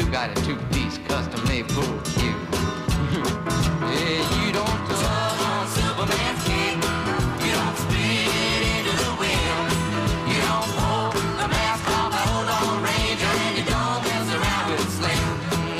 got a two-piece custom-made pool cue. Yeah, you don't tug on Superman's cape. You don't spin it into the wind. You don't pull the mask off the old Lone Ranger, and you don't mess around with Slim.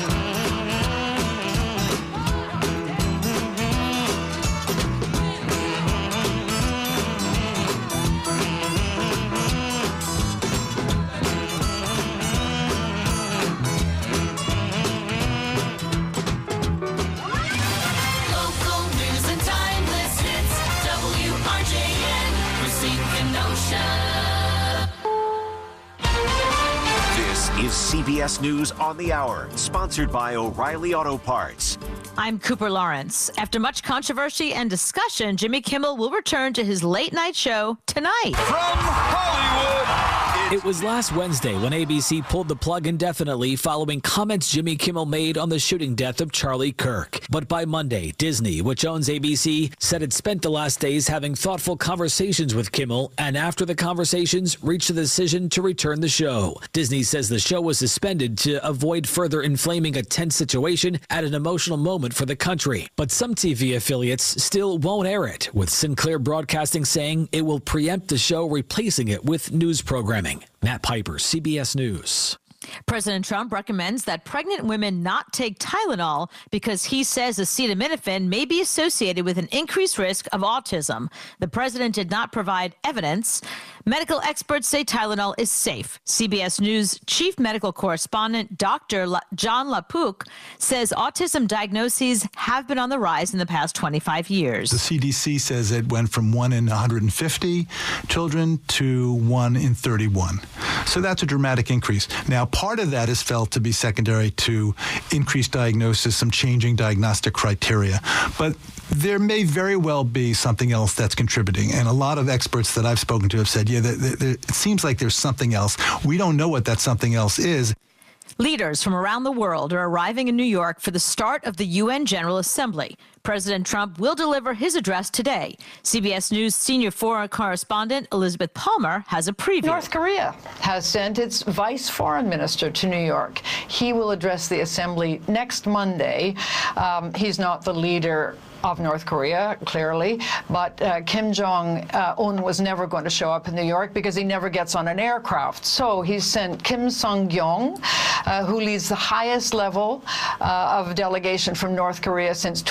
Is CBS News on the Hour, sponsored by O'Reilly Auto Parts. I'm Cooper Lawrence. After much controversy and discussion, Jimmy Kimmel will return to his late night show tonight. From Hollywood. It was last Wednesday when ABC pulled the plug indefinitely following comments Jimmy Kimmel made on the shooting death of Charlie Kirk. But by Monday, Disney, which owns ABC, said it spent the last days having thoughtful conversations with Kimmel, and after the conversations, reached a decision to return the show. Disney says the show was suspended to avoid further inflaming a tense situation at an emotional moment for the country. But some TV affiliates still won't air it, with Sinclair Broadcasting saying it will preempt the show, replacing it with news programming. Matt Piper, CBS News. President Trump recommends that pregnant women not take Tylenol because he says acetaminophen may be associated with an increased risk of autism. The president did not provide evidence. Medical experts say Tylenol is safe. CBS News chief medical correspondent Dr. John LaPook says autism diagnoses have been on the rise in the past 25 years. The CDC says it went from 1 in 150 children to 1 in 31. So that's a dramatic increase. Now, part of that is felt to be secondary to increased diagnosis, some changing diagnostic criteria. But there may very well be something else that's contributing. And a lot of experts that I've spoken to have said, yeah, it seems like there's something else. We don't know what that something else is. Leaders from around the world are arriving in New York for the start of the UN General Assembly. President Trump will deliver his address today. CBS News senior foreign correspondent Elizabeth Palmer has a preview. North Korea has sent its vice foreign minister to New York. He will address the assembly next Monday. He's not the leader of North Korea, clearly, but Kim Jong-un was never going to show up in New York because he never gets on an aircraft. So he sent Kim Sung-gyong, who leads the highest level of delegation from North Korea since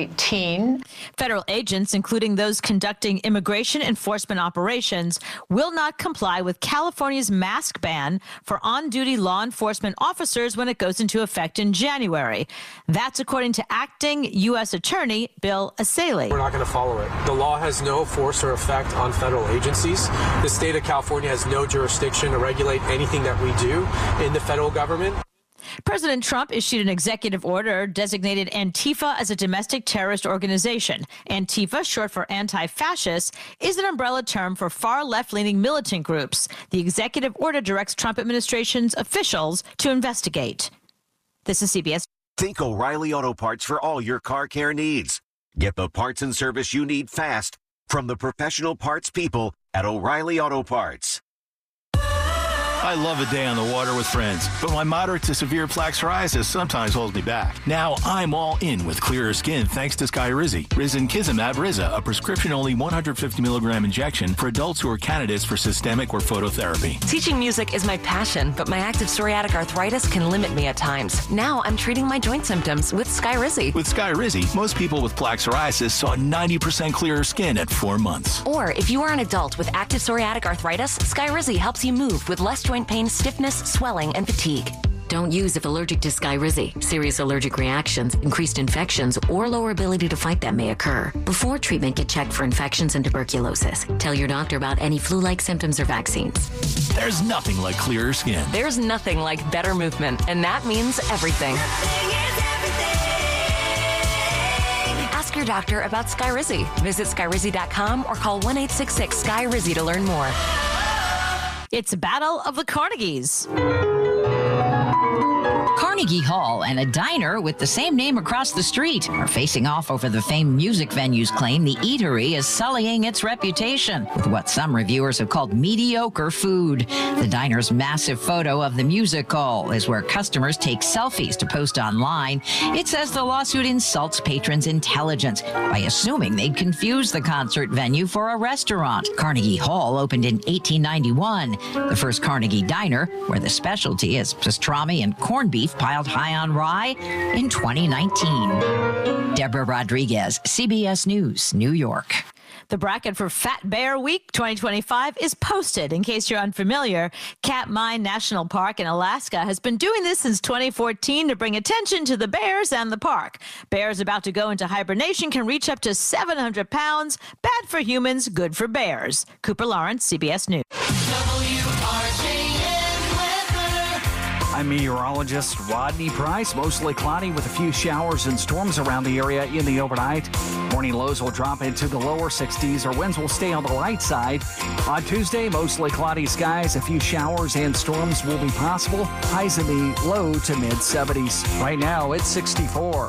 2018. Federal agents, including those conducting immigration enforcement operations, will not comply with California's mask ban for on-duty law enforcement officers when it goes into effect in January. That's according to acting U.S. Attorney Bill Assaley. We're not going to follow it. The law has no force or effect on federal agencies. The state of California has no jurisdiction to regulate anything that we do in the federal government. President Trump issued an executive order designated Antifa as a domestic terrorist organization. Antifa, short for anti-fascist, is an umbrella term for far left-leaning militant groups. The executive order directs Trump administration's officials to investigate. This is CBS. Think O'Reilly Auto Parts for all your car care needs. Get the parts and service you need fast from the professional parts people at O'Reilly Auto Parts. I love a day on the water with friends, but my moderate to severe plaque psoriasis sometimes holds me back. Now I'm all in with clearer skin thanks to Skyrizi. Risankizumab Riza, a prescription-only 150 milligram injection for adults who are candidates for systemic or phototherapy. Teaching music is my passion, but my active psoriatic arthritis can limit me at times. Now I'm treating my joint symptoms with Skyrizi. With Skyrizi, most people with plaque psoriasis saw 90% clearer skin at 4 months. Or if you are an adult with active psoriatic arthritis, Skyrizi helps you move with less joint pain, stiffness, swelling, and fatigue. Don't use if allergic to Skyrizi. Serious allergic reactions, increased infections, or lower ability to fight them may occur. Before treatment, get checked for infections and tuberculosis. Tell your doctor about any flu-like symptoms or vaccines. There's nothing like clearer skin. There's nothing like better movement, and that means everything. Ask your doctor about Skyrizi. Visit Skyrizi.com or call 1-866-SKY-RIZZI to learn more. It's Battle of the Carnegies. Carnegie Carnegie Hall and a diner with the same name across the street are facing off over the famed music venue's claim the eatery is sullying its reputation with what some reviewers have called mediocre food. The diner's massive photo of the music hall is where customers take selfies to post online. It says the lawsuit insults patrons' intelligence by assuming they'd confuse the concert venue for a restaurant. Carnegie Hall opened in 1891, the first Carnegie diner, where the specialty is pastrami and corned beef piled high on rye, in 2019. Deborah Rodriguez, CBS News, New York. The bracket for Fat Bear Week 2025 is posted. In case you're unfamiliar, Katmai National Park in Alaska has been doing this since 2014 to bring attention to the bears and the park. Bears about to go into hibernation can reach up to 700 pounds. Bad for humans, good for bears. Cooper Lawrence, CBS News. I'm meteorologist Rodney Price. Mostly cloudy with a few showers and storms around the area in the overnight. Morning lows will drop into the lower 60s. Our winds will stay on the light side. On Tuesday, mostly cloudy skies. A few showers and storms will be possible. Highs in the low to mid 70s. Right now, it's 64.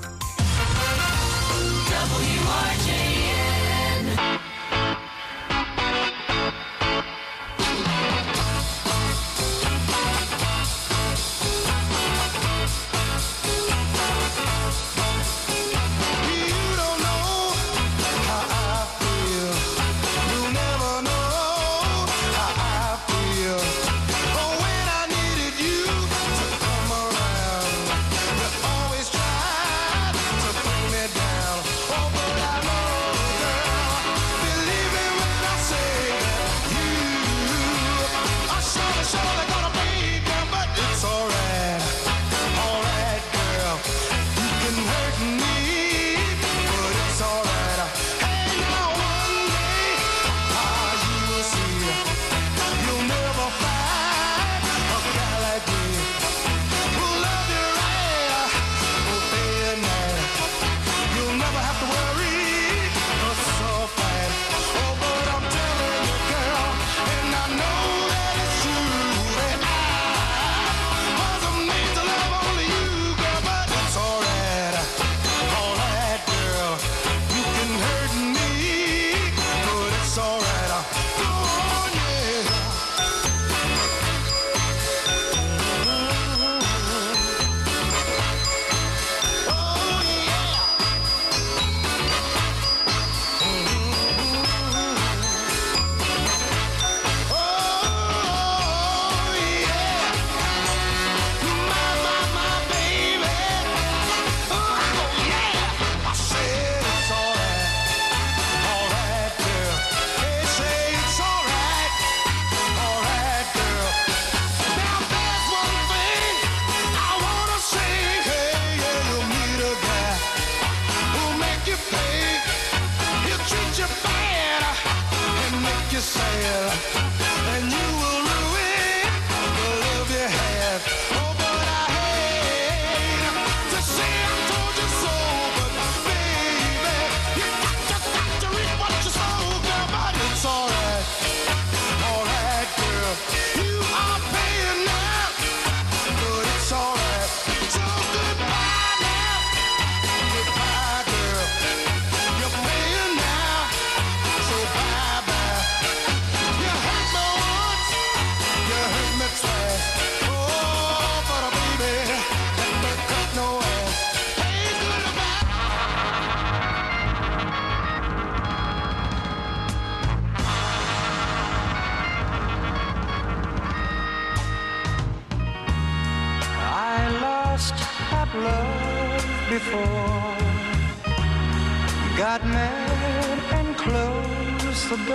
Got mad and closed the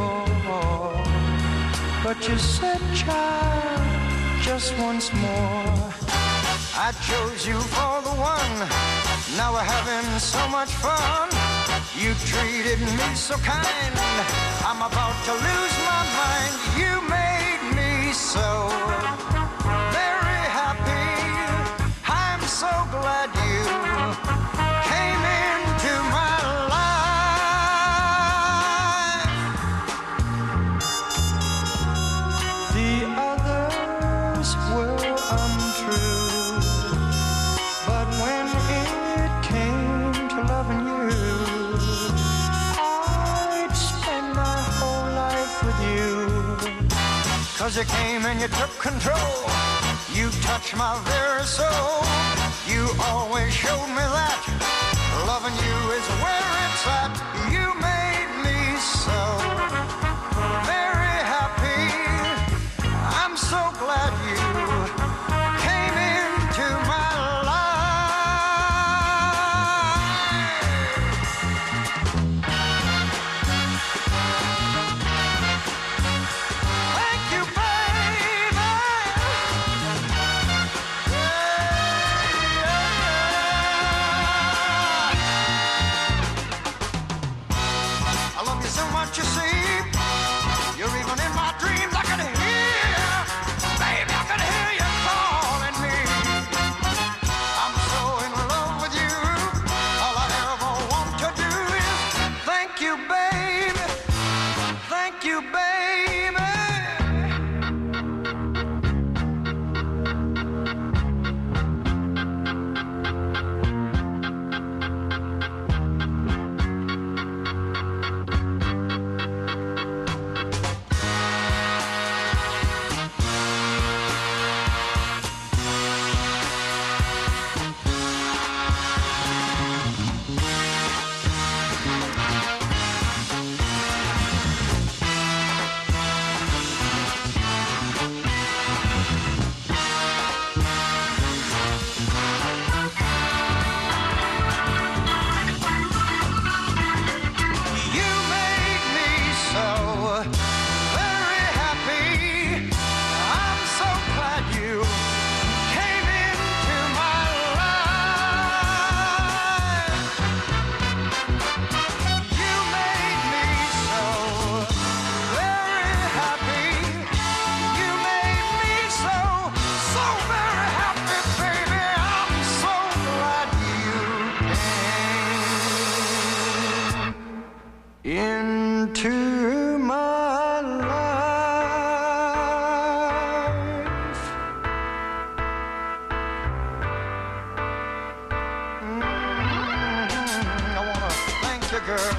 door, but you said, child, just once more. I chose you for the one, now we're having so much fun. You treated me so kind, I'm about to lose my mind. You made me so very happy, I'm so glad you came into my life. The others were untrue, 'cause you came and you took control. You touched my very soul. You always showed me that loving you is where it's at. You made me so very happy. I'm so glad you came into my Thank you, baby. I love you so much, you see. You're even in my dreams. I can hear, baby, I can hear you calling me. I'm so in love with you. All I ever want to do is thank you, baby. Thank you, baby. You made me so very happy. I'm so glad you came into my life. You made me so very happy. You made me so very happy, baby. I'm so glad you came into my life. I wanna thank you, girl.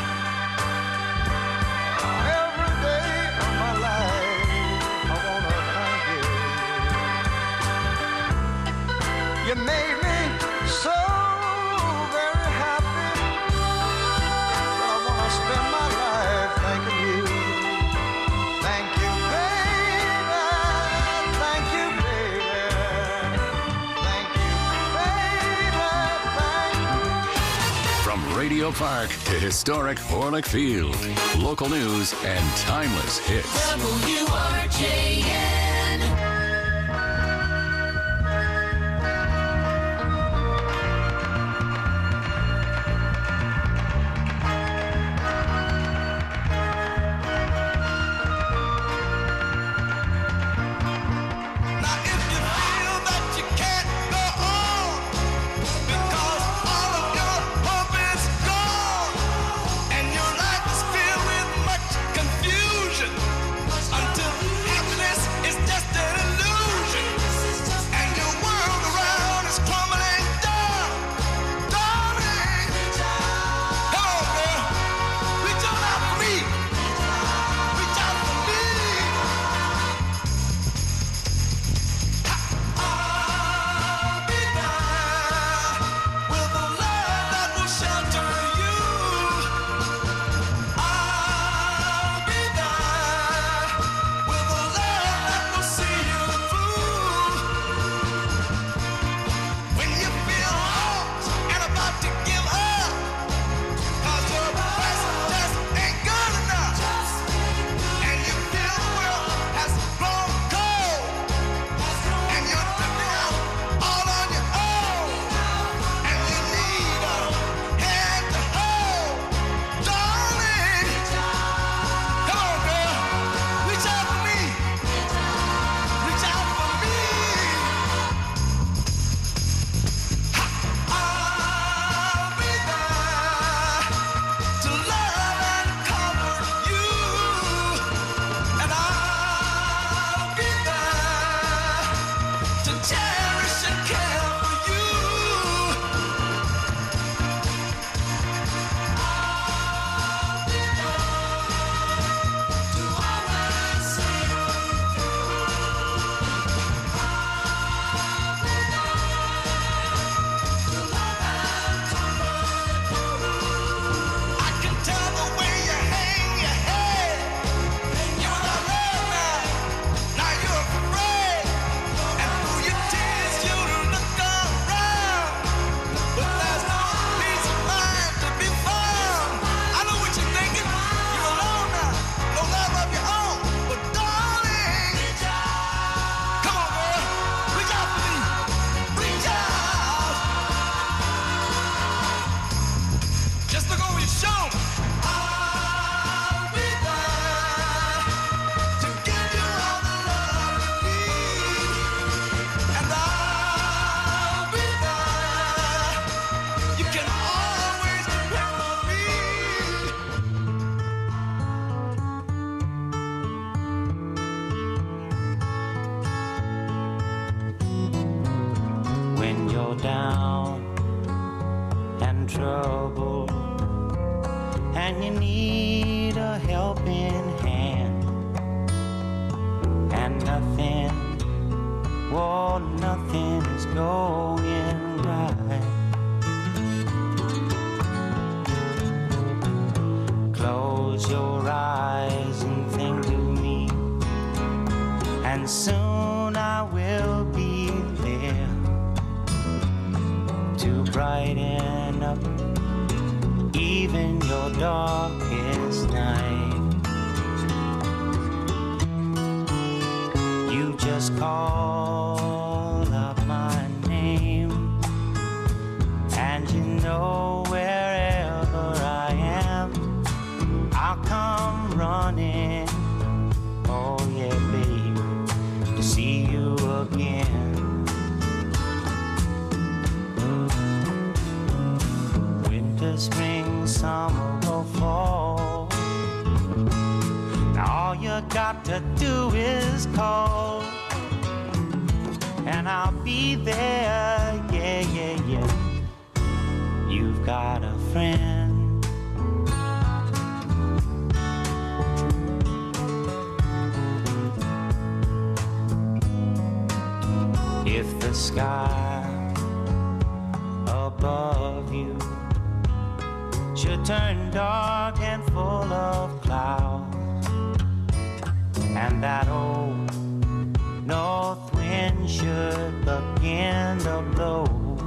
Every day of my life, I wanna thank you. You made me so very happy. I wanna spend my life thanking you. Thank you, baby. Thank you, baby. Thank you, baby. Thank you. From Radio Park to historic Orlick Field, local news and timeless hits. WRJN. Now if you feel that you can't go on because all of your hope is gone and your life is filled with much confusion until happiness down and troubled, and you need a helping hand, and nothing is going right. Close your eyes and think of me, and soon I will be there to brighten up even your darkest night. You just call out my name, and you know wherever I am, I'll come running. Oh yeah, baby, to see you again. Winter, spring, summer, or fall, now all you got to do is call, and I'll be there. Yeah, yeah, yeah. You've got a friend. If the sky above you should turn dark and full of clouds, and that old north wind should begin to blow,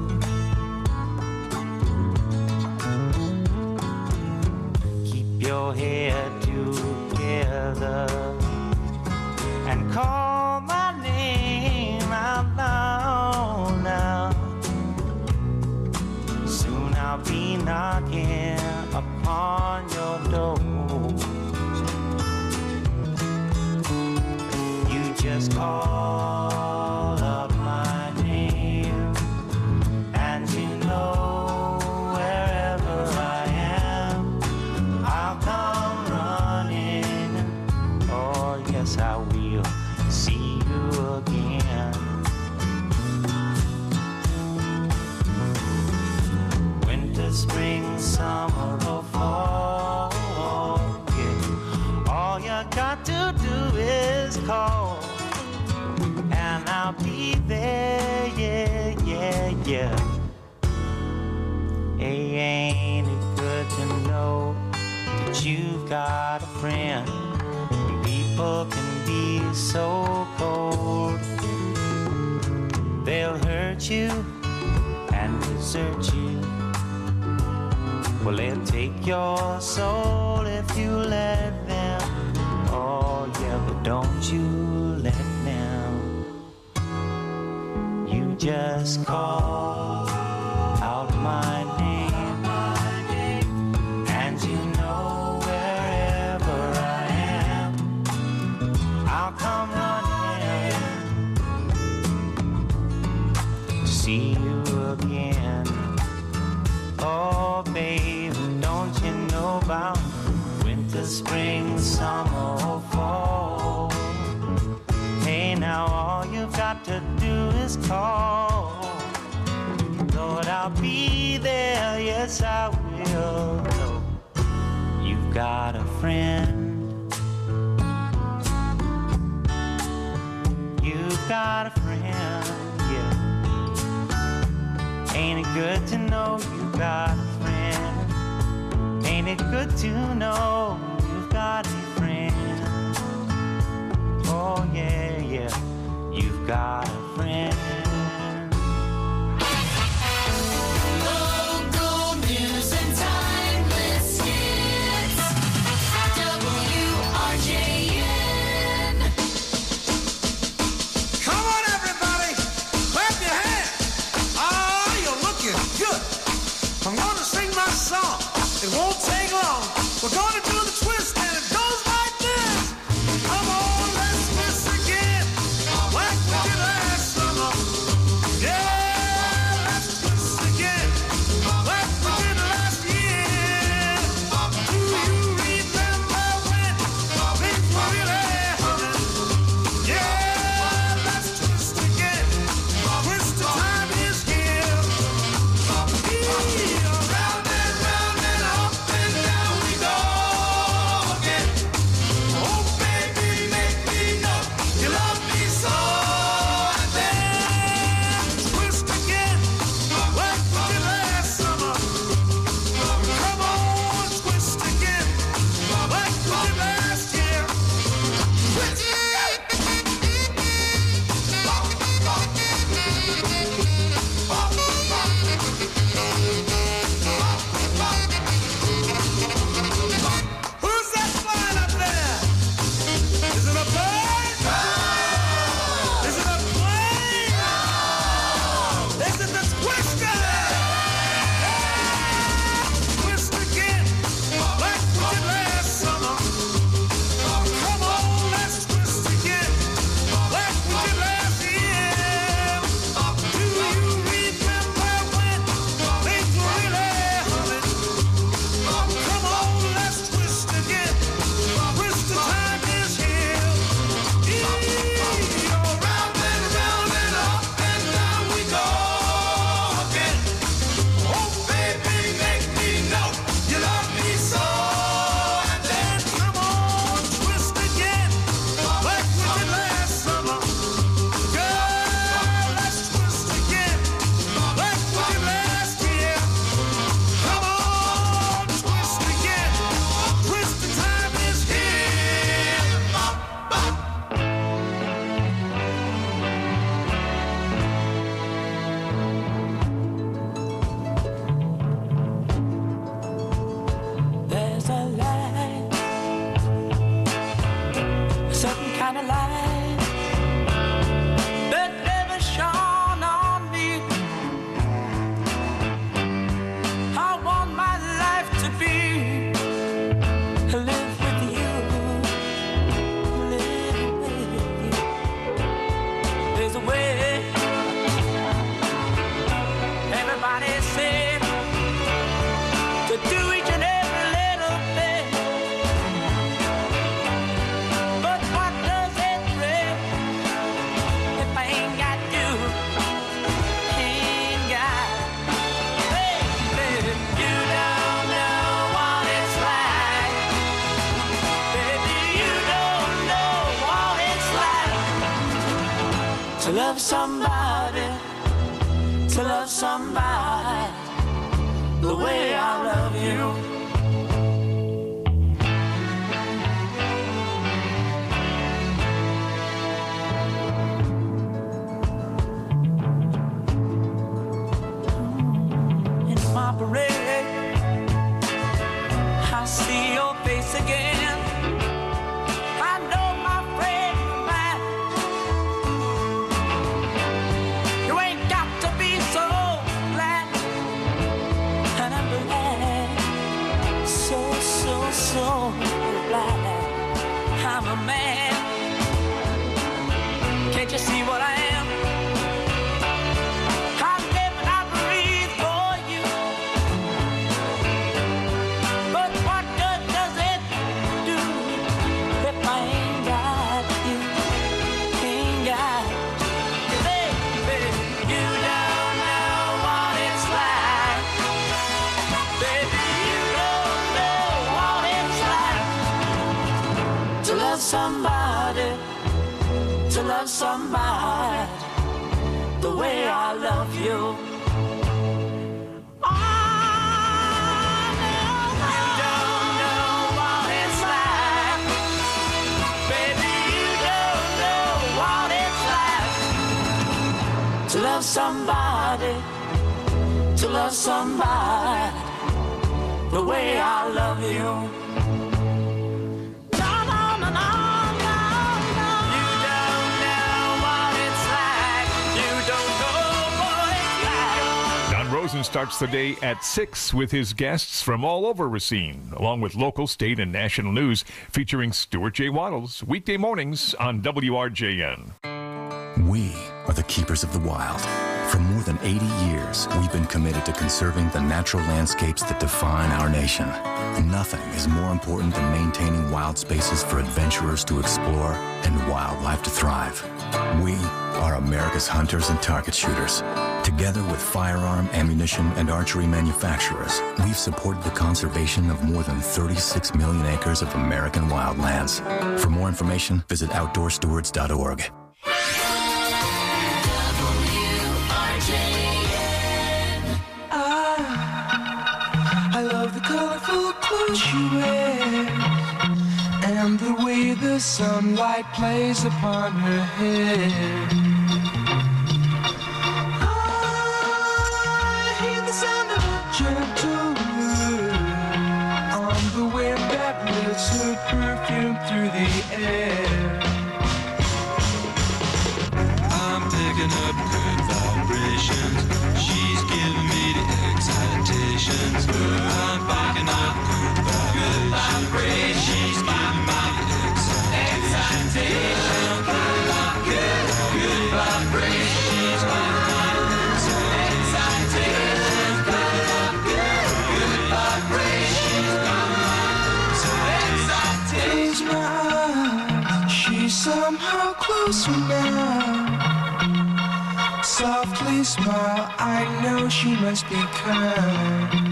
keep your head together and call my name out loud now. Soon I'll be knocking upon your door. You just call out my name, and you know wherever I am, I'll come running. Oh yes, I will see you again. Winter, spring, summer, or fall, yeah. All you got to do is call, and I'll be there. Yeah, yeah, yeah. Hey, ain't it good to know that you've got a friend? People can be so cold, they'll hurt you and desert you. Well, they'll take your soul if you let them. Oh yeah, but don't you let them. You just call out my name, and you know wherever I am, I'll come running to see you again. Oh baby, don't you know about winter, spring, summer, or fall? Hey, now all you've got to do is call. Lord, I'll be there, yes I will. No, you've got a friend. You've got a friend, yeah. Ain't it good to know you've got a friend? Ain't it good to know you've got a friend? Oh yeah, yeah, you've got a friend. Local news and timeless hits. WRJN. Come on, everybody, clap your hands. Oh, you're looking good. I'm gonna sing my song. It won't take long. We're gonna do the twist, and it goes like this. Come on, let's twist again. to love somebody, to love somebody the way I love you. In my parade, I see your face again. I know my friend man, you ain't got to be so glad. And I'm glad, so glad I'm a man. Can't you see what I am? I live and I breathe for you. But what good does it do if I ain't got you? Ain't got you, baby. You don't know what it's like. Baby, you don't know what it's like to love somebody, to love somebody the way I love you. To love somebody, to love somebody the way I love you. No, no, no, no, no, no. You don't know what it's like. You don't know what it's like. Don Rosen starts the day at 6 with his guests from all over Racine, along with local, state, and national news featuring Stuart J. Waddles, weekday mornings on WRJN. We are the keepers of the wild. For more than 80 years, we've been committed to conserving the natural landscapes that define our nation. Nothing is more important than maintaining wild spaces for adventurers to explore and wildlife to thrive. We are America's hunters and target shooters. Together with firearm, ammunition, and archery manufacturers, we've supported the conservation of more than 36 million acres of American wildlands. For more information, visit outdoorstewards.org. I love the colorful clothes she wears and the way the sunlight plays upon her hair. I hear the sound of a gentle word on the wind that lifts her perfume through the air. I'm picking up good vibrations. She's giving me the excitations. I'm picking up good vibrations. She's giving me the excitations. Good vibrations. She's giving me the excitations. Good vibrations. Close my eyes. She's somehow closer now. Softly smile, I know she must be kind.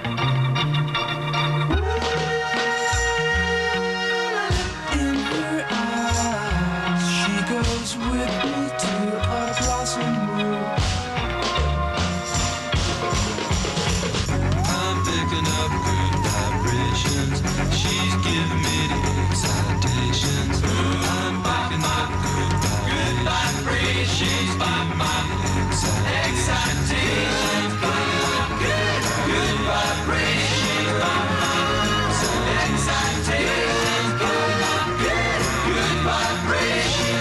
In her eyes, she goes with me to a blossom room. I'm picking up good vibrations. She's giving me the excitations. I'm picking up good vibrations. She's giving me excitation, good vibration, excitation, good vibration,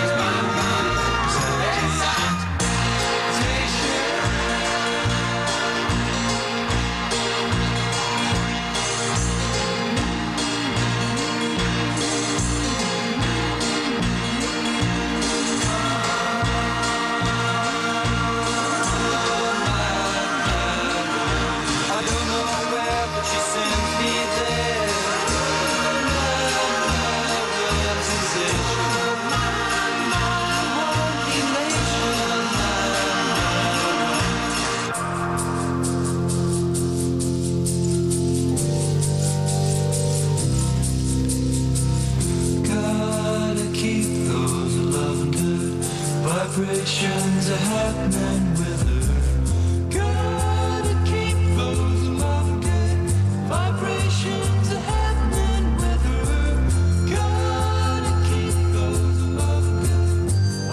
Vibrations are happening with her. Gotta keep those love good vibrations are happening with her. Gotta keep those love good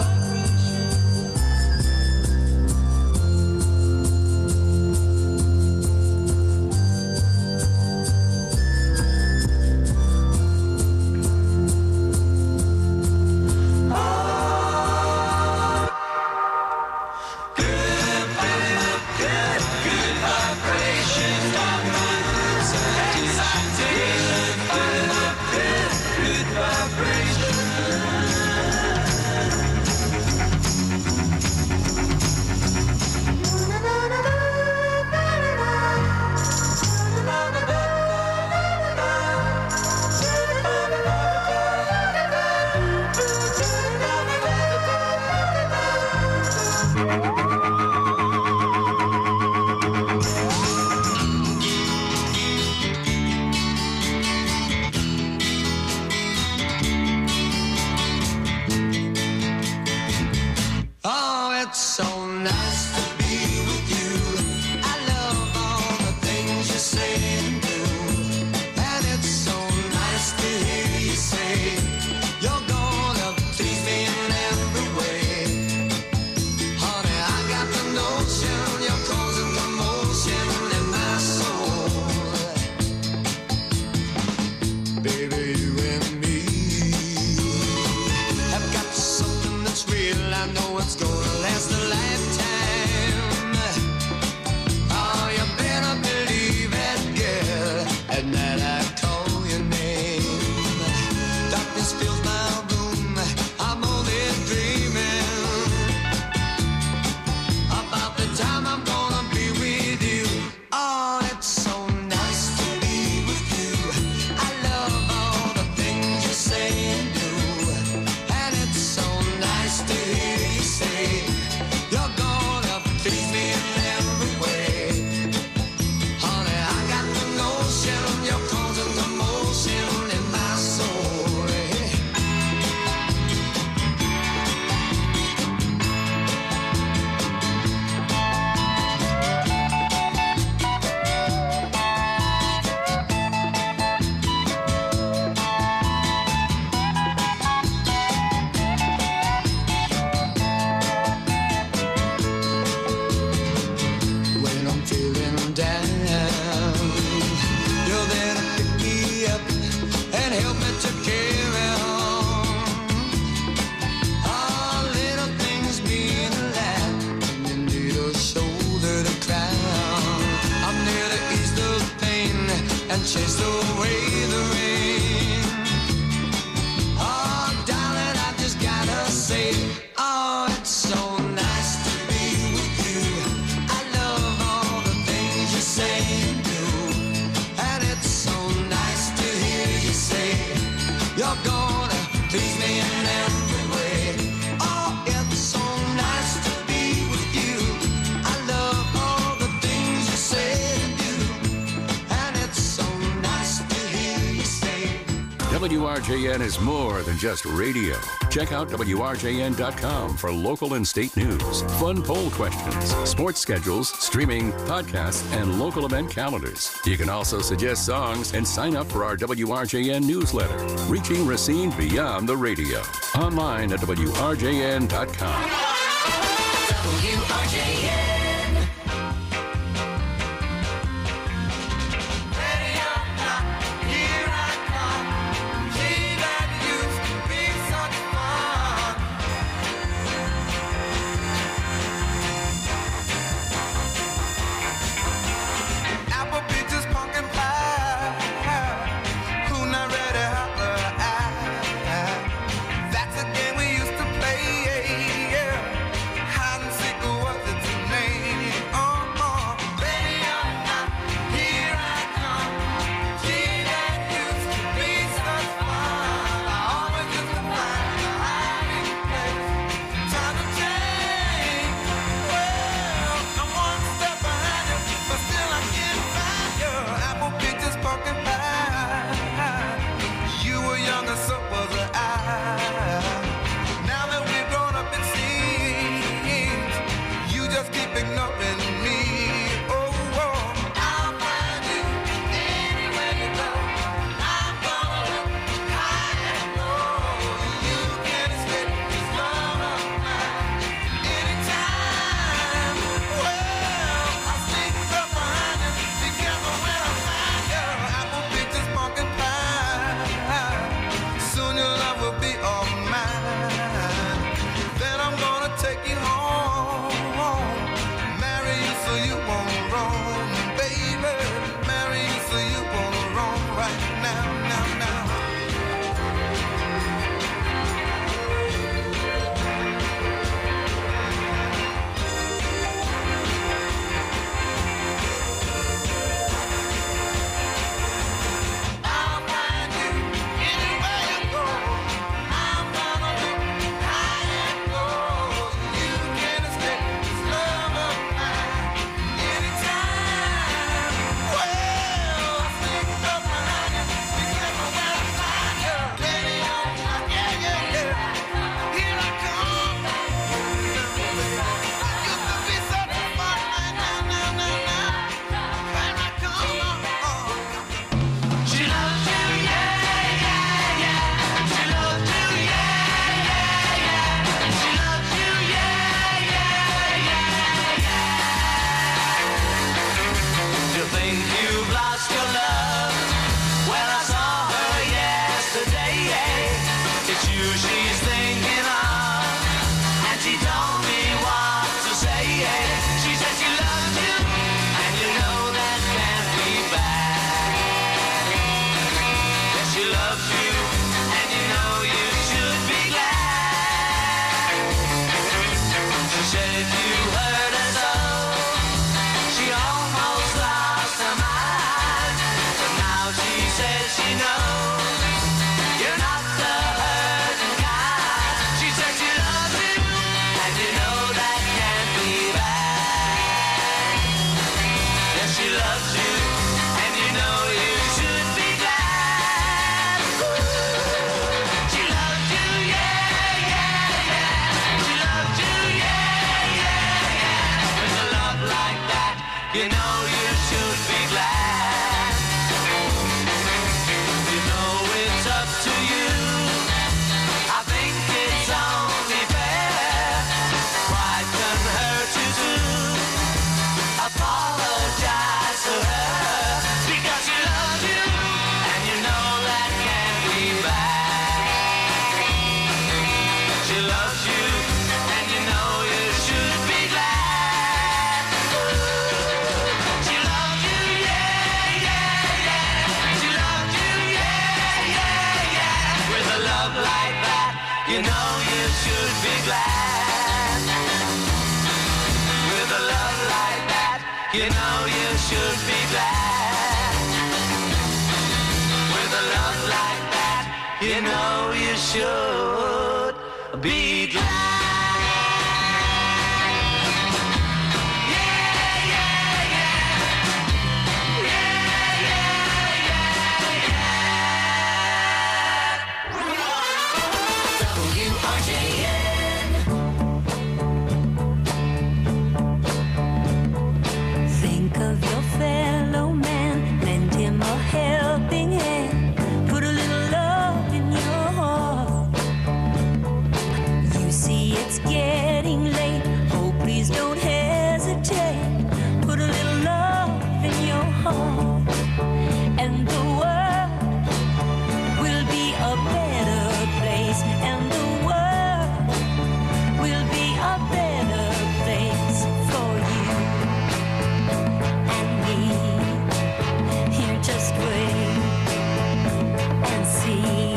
chase away the rain. Oh, darling, I just gotta say, oh, it's so nice to be with you. I love all the things you say and do. And it's so nice to hear you say, you're gonna please me in every way. Oh, it's so nice to be with you. I love all the things you say and do. And it's so nice to hear you say. WRJN is more than just radio. Check out WRJN.com for local and state news, fun poll questions, sports schedules, streaming, podcasts, and local event calendars. You can also suggest songs and sign up for our WRJN newsletter, reaching Racine beyond the radio. Online at WRJN.com. WRJN. That's a game we used to play, yeah. Hide and seek was its name. said if you hurt her so, she almost lost her mind. But now she says she knows you're not the hurting kind. She said she loves you, and you know that can't be bad. Yes, she loves you, and you know you should be glad. She loves you, yeah, yeah, yeah. She loves you, yeah, yeah, yeah. With a love like that, you know you should be glad. You know it's up to you. I think it's only fair. Pride can hurt you too. Apologize to her because she loves you, and you know that can't be bad. She loves you, and you know you should be glad. She loves you, yeah, yeah, yeah. She loves you, yeah, yeah, yeah. With a love like that, you know you should be glad. With a love like that, you know you should be glad. With a love like that, you know you should be glad. Think of your fellow man, lend him a helping hand, put a little love in your heart. You see it's getting late, oh please don't hesitate, put a little love in your heart, and the world will be a better place, and the world will be a better place for you and me. Here, just wait and see.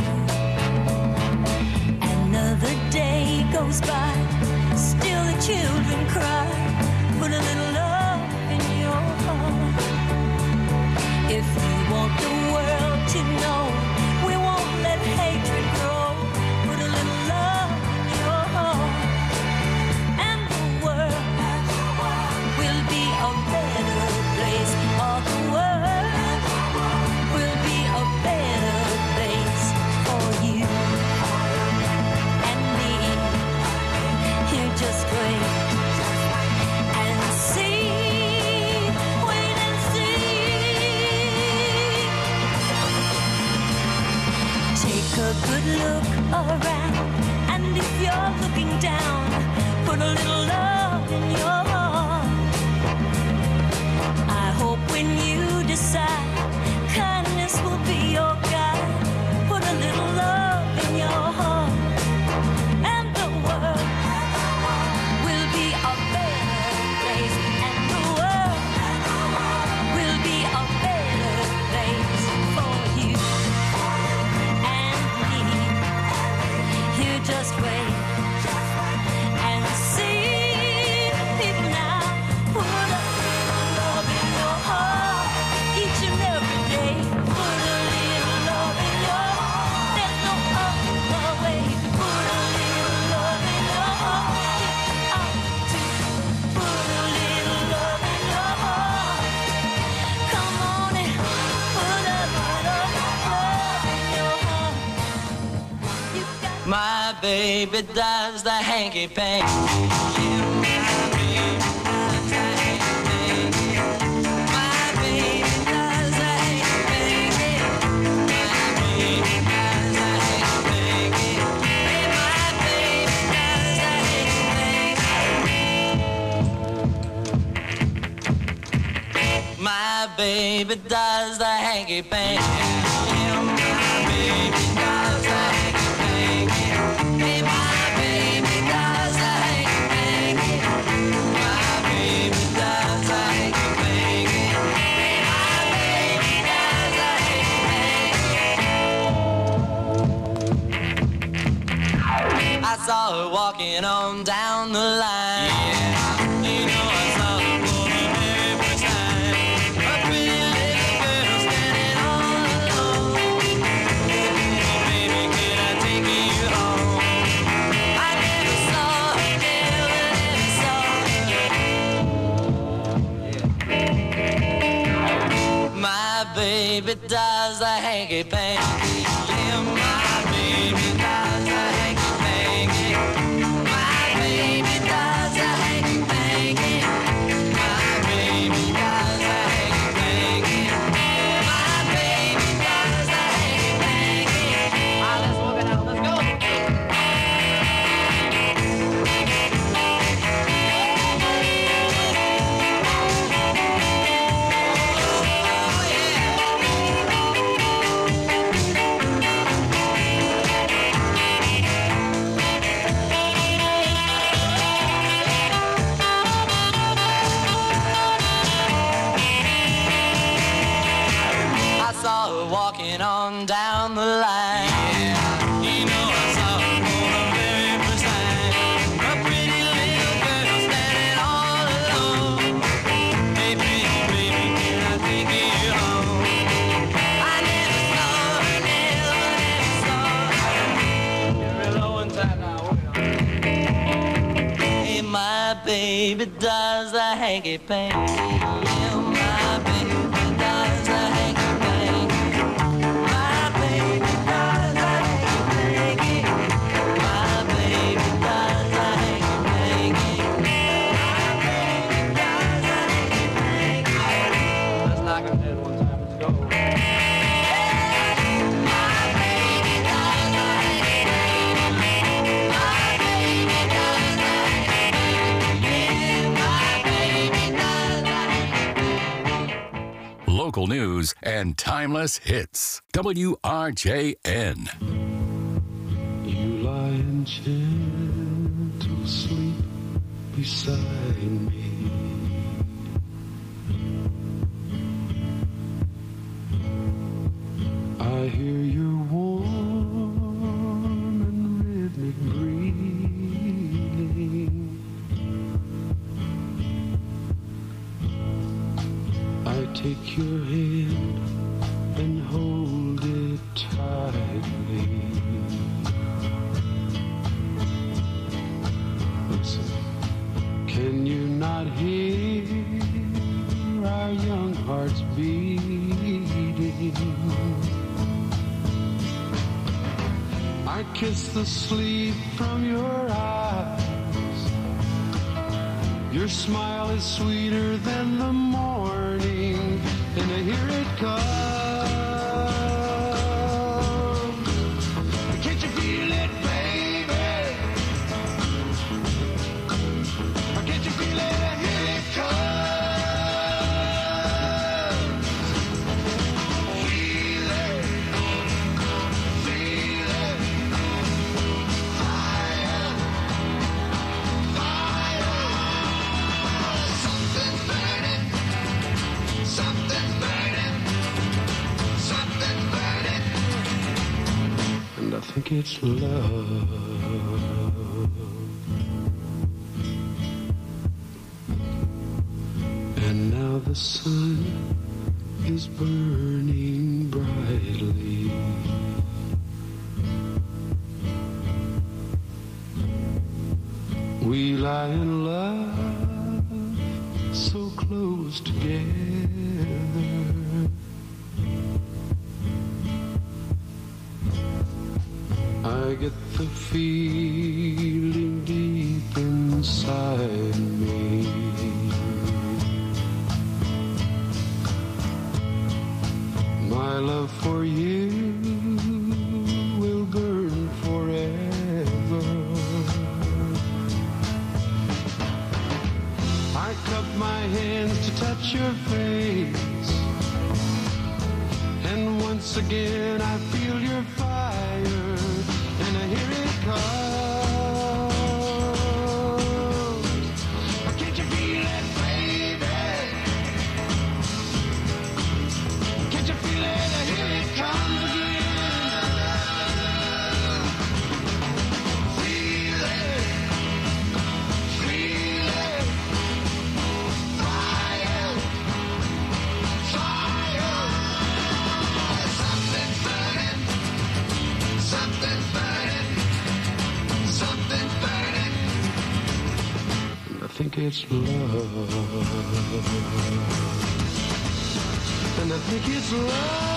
Another day goes by, still the children cry. Put a little love in your heart. If you want the world to know, we won't let hatred grow. Put a little love in your heart, and the world will be a better place. All the world will be a better place for you and me. Here, just wait and see. Wait and see. Take a good look around, and if you're looking down, put a little love in your heart. I hope when you decide, kindness will be your guide. Put a little love in your heart, and the world will be a better place, and the world will be a better place for you and me. Here, just wait and see. People now, put a little love in your heart each and every day. Put a little love in your heart. There's no other way. Put a little love in your heart. You ought to put a little love in your heart. Come on and put a little love in your heart. My baby does the hanky panky. My baby does the hanky panky. My baby does the hanky panky. Hey, my baby does the hanky panky. My baby does the hanky panky. Hey, my baby does the hanky panky. I saw her walking walking on down the line. Yeah, you know I saw her for the very first time. A pretty little girl standing all alone. Oh, baby, can I take you home? I never saw her, never saw her. My baby does the hanky-panky. Yeah, my baby does the hanky-panky. My baby does the hanky-panky. My baby does the hanky-panky. My baby does the hanky-panky. All right, let's walk it out. Let's go. I saw her walking on down the line. Yeah, you know I saw her for the very first time. A pretty little girl standing all alone. Hey, pretty baby, can I take you home? I never saw her, never saw her. Get real low and tight now. Hey, my baby does the hanky-panky. Yeah, my baby does the hanky-panky. My baby does the hanky-panky. My baby does the hanky-panky. My baby does the hanky-panky. Let's knock him dead one time. Let's go. My baby does the hanky-panky. My baby does the hanky-panky. Yeah, my baby does the hanky-panky. Local news and timeless hits. WRJN. You lie in gentle sleep beside me. I hear your warm and rhythmic breathing. I take your hand and hold it tightly. Listen, can you not hear our young hearts beating? I kiss the sleep from your eyes. Your smile is sweeter than the morning, and I hear it come. Can't you feel it, baby? Can't you feel it? Here it comes. Feel it, feel it. Fire, fire. Something's burning, something's burning, something's burning. And I think it's love. And now the sun is burning brightly. We lie in love so close together. I get the feeling deep inside me. My love for you will burn forever. I cup my hands to touch your face, and once again I feel your fire, and I hear it come. Can't you feel it, baby? Can't you feel it? Here it comes again. Feel it, think it's love. And I think it's love.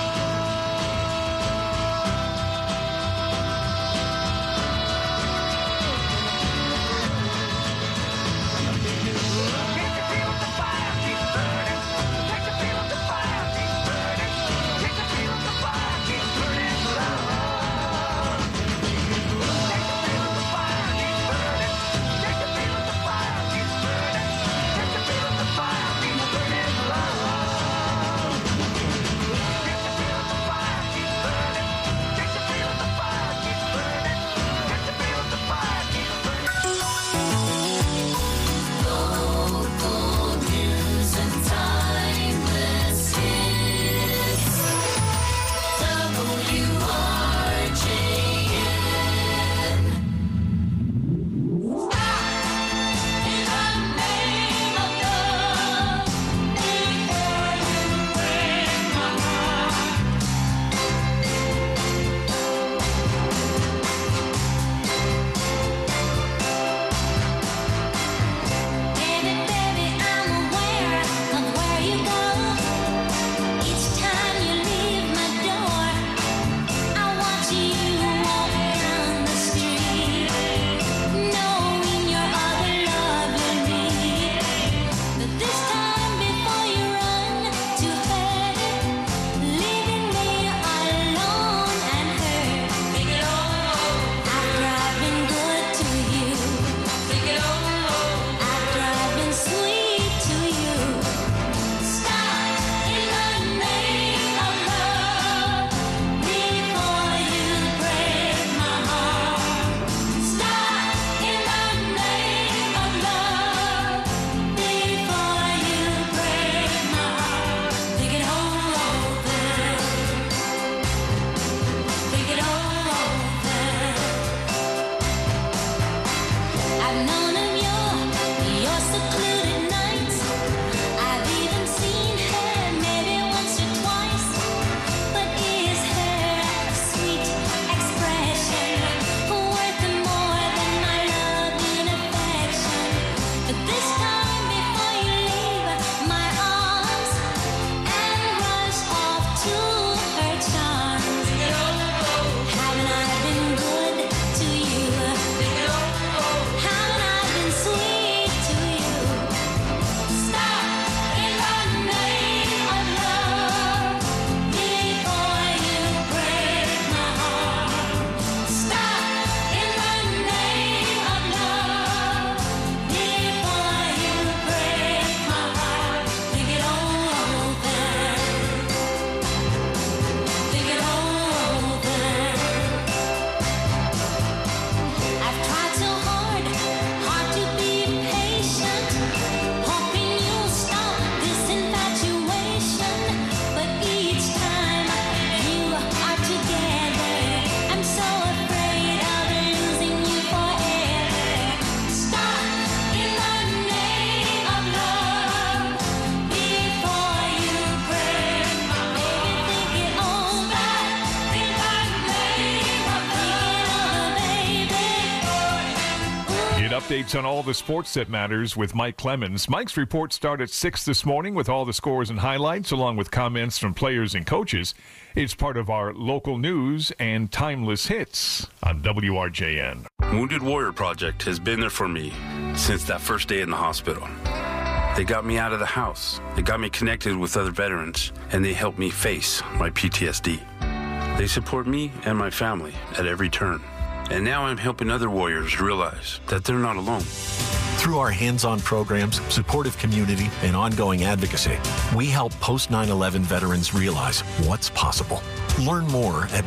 Updates on all the sports that matters with Mike Clemens. Mike's reports start at 6 this morning with all the scores and highlights, along with comments from players and coaches. It's part of our local news and timeless hits on WRJN. Wounded Warrior Project has been there for me since that first day in the hospital. They got me out of the house. They got me connected with other veterans, and they helped me face my PTSD. They support me and my family at every turn. And now I'm helping other warriors realize that they're not alone. Through our hands-on programs, supportive community, and ongoing advocacy, we help post-9/11 veterans realize what's possible. Learn more at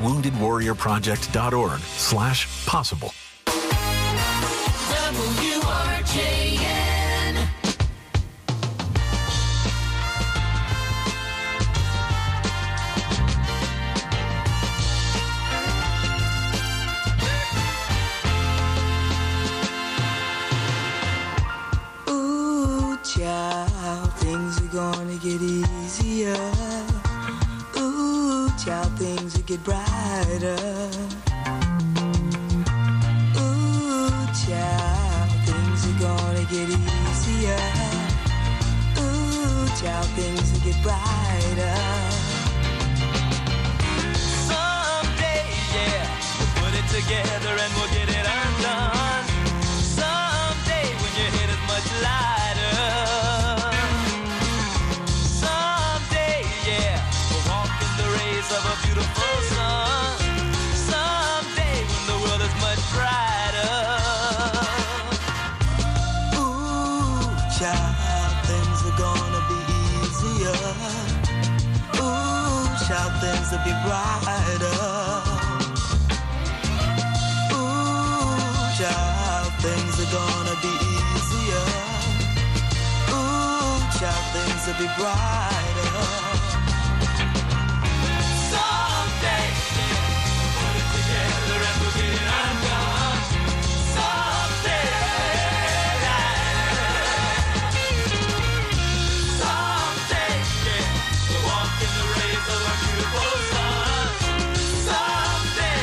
woundedwarriorproject.org/possible. WRJN. Ooh, child, things are gonna get easier. Ooh, child, things will get brighter. Ooh, child, things are gonna get easier. easier. Ooh, child, things will get brighter. Someday, yeah, we'll put it together and we'll get it undone. Someday when your head is much lighter. Someday, yeah, we'll walk in the rays of a beautiful sun. Someday when the world is much brighter. Ooh, child, things are gonna be easier. Ooh, child, things will be brighter. Ooh, child, things are gonna be easier. Ooh, child, things will be brighter. Someday, put it together and we'll get it undone. Someday, someday, yeah, we'll walk in the rays of a beautiful sun. Someday,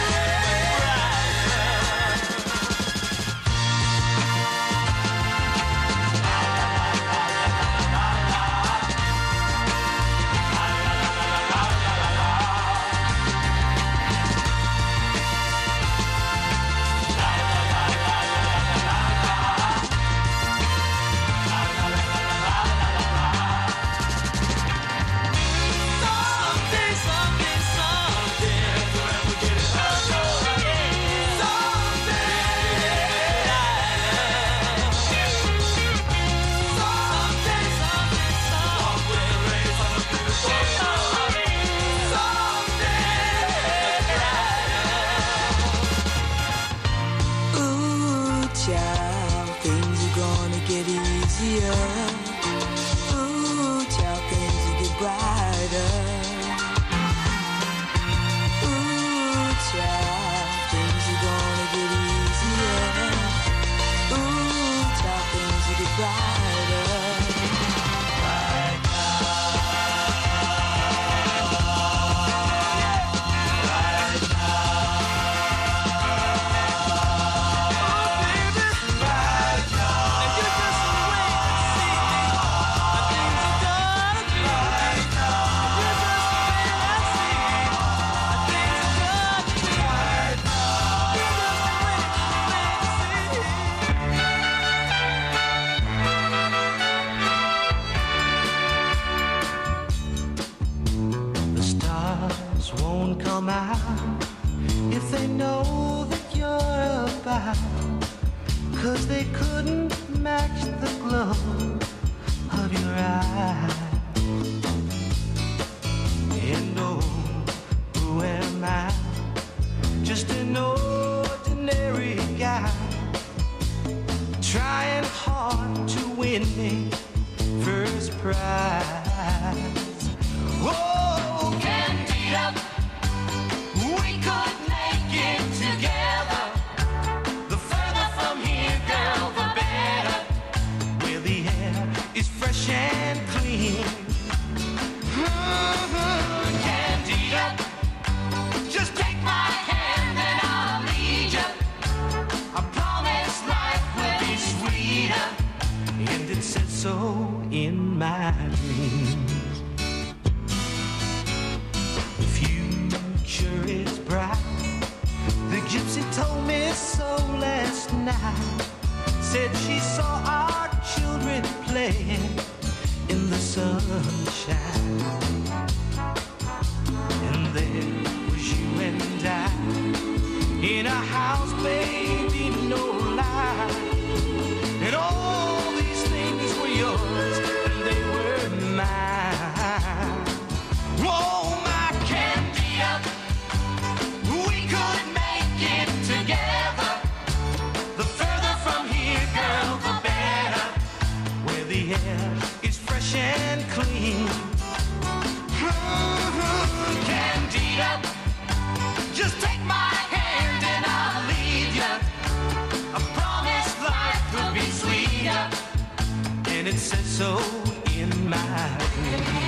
Ooh, child, things are gonna get easier. Ooh, child, things will get brighter. Ooh, child, things are gonna get easier. Ooh, child, things will get brighter. the stars won't come out if they know that you're about, 'cause they couldn't match the glow of your eyes. And oh, who am I? Just an ordinary guy, trying hard to win me first prize. Whoa, Candida, we could make it together. The further from here, girl, the better. Where the air is fresh and clean. Candida, just take my hand and I'll lead you. I promise life will be sweeter, and it says so in my dreams. The future is bright. The gypsy told me so last night. Said she saw our children playing in the sunshine. And there was you and I in a house, baby, no lie. And all these things were yours and they were mine. Oh, my Candida, we could make it together. The further from here, girl, the better. Where the air is fresh and clean. Candida, just take my hand and I'll lead you. I promise life will be sweeter, and it says so in my dreams.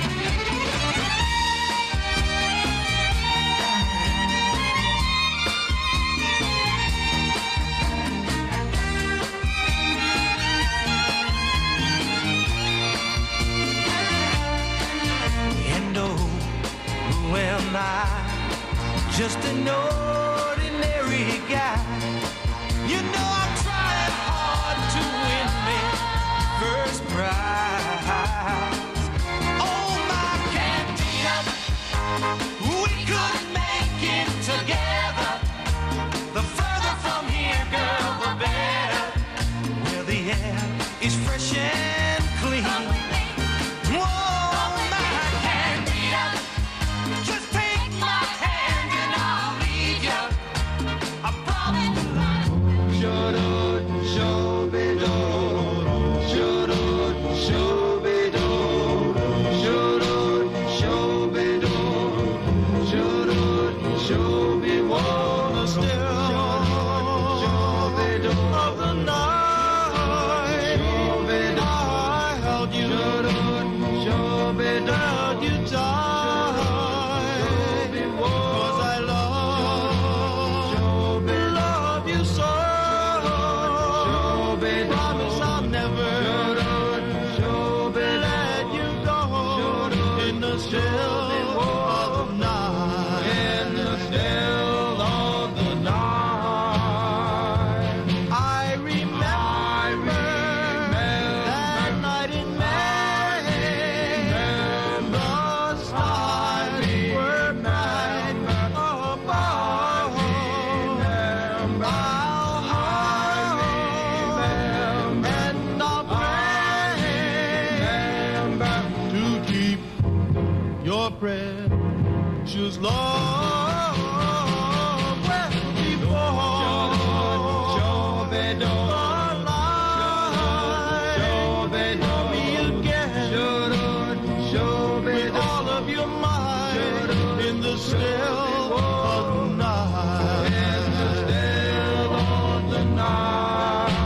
just an ordinary guy. You know I'm trying hard to win me first prize. Oh, my Candida, we could make it together. The further from here, girl, the better. Where the air is fresh and clean. Whoa, my Candida, just take my hand and I'll lead you. I promise. Precious love where before me again with all of your might in the still of the night. In the still of the night.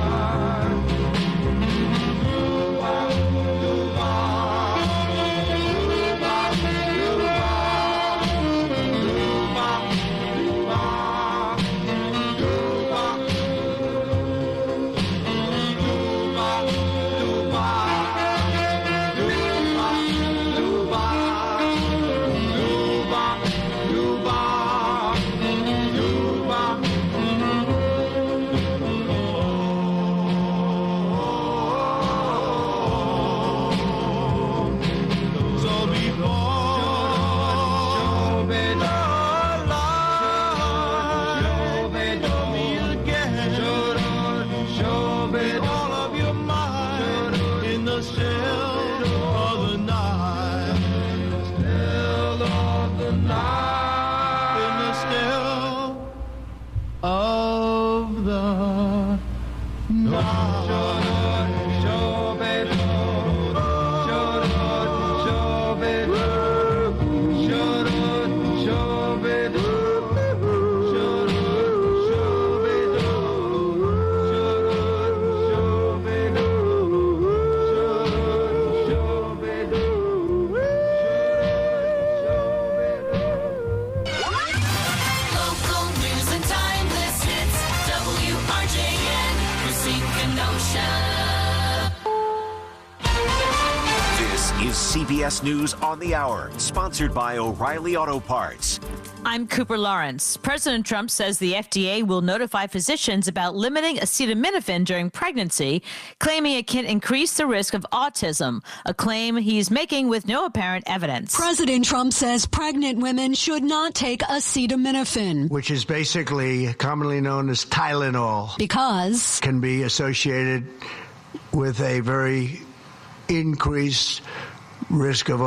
CBS News on the Hour, sponsored by O'Reilly Auto Parts. I'm Cooper Lawrence. President Trump says the FDA will notify physicians about limiting acetaminophen during pregnancy, claiming it can increase the risk of autism, a claim he's making with no apparent evidence. President Trump says pregnant women should not take acetaminophen, which is basically commonly known as Tylenol, because it can be associated with a very increased risk of